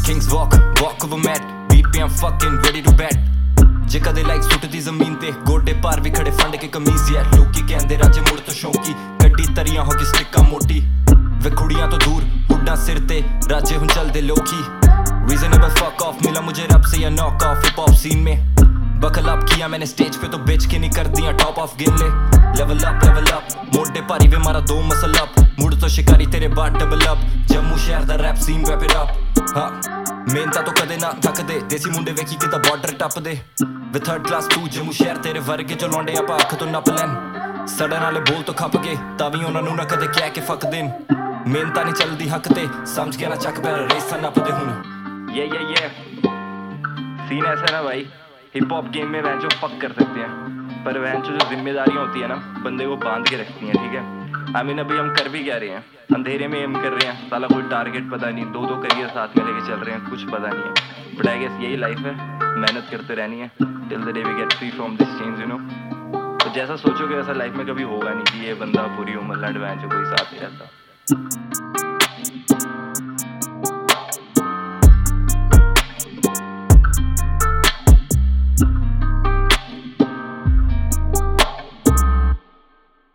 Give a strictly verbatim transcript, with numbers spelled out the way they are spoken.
Kings walk, walk over mat, beat पे I'm fucking ready to bet। जे कदे like सुटदी जमीन ते गोडे पार भी खड़े फंड के कमीज है। लोकी कहंदे राजे मुड़ तो शौकी, गड्डी तरियां हो की स्टिका मोटी, वे कुड़ियां तो दूर हुड्डा सिर ते, राजे हुन चलदे लोकी। रीजनेबल फक ऑफ मिला मुझे रब से या knock off hip hop scene में। बकल अप किया मैंने स्टेज पे तो बेच के नहीं कर दिया टॉप ऑफ गिन ले। लेवल अप लेवल अप मोटे भारी वे मारा दो मसल अप, मुड़ तो शिकारी तेरे बाद डबल अप। जम्मू शहर दा rap scene rap it up. हाँ मेहनता तो कदे ना थक दे, देसी मुंडे वेखी किदा बॉर्डर टप दे। वे थर्ड क्लास टू जम्मू शहर तेरे वर्गे जो लौंडे आप अख तो नप लैन। सड़न वाले बोल तो खप गए तावी उन्हां नूं ना कदे कह के फक देन। मेहनता नहीं चलदी हक ते समझ के ना चक पैर रेसा नप दे हुण। ये ये ये सीन ऐसा ना भाई, हिप हॉप गेम में वह जो फक कर सकते हैं, पर वह जो जिम्मेदारियां होती है ना बंदे को बांध के रखती हैं। ठीक है आई मीन अभी हम कर भी क्या रहे हैं, अंधेरे में एम कर रहे हैं, साला कोई टारगेट पता नहीं, दो दो करियर साथ में लेके चल रहे हैं, कुछ पता नहीं है। बट आई गेस यही लाइफ है, मेहनत करते रहनी है till the day we get free from this change you know. तो जैसा सोचोगे वैसा लाइफ में कभी होगा नहीं कि ये बंदा पूरी उम्र लड़ वह जो कोई साथ ही रहता।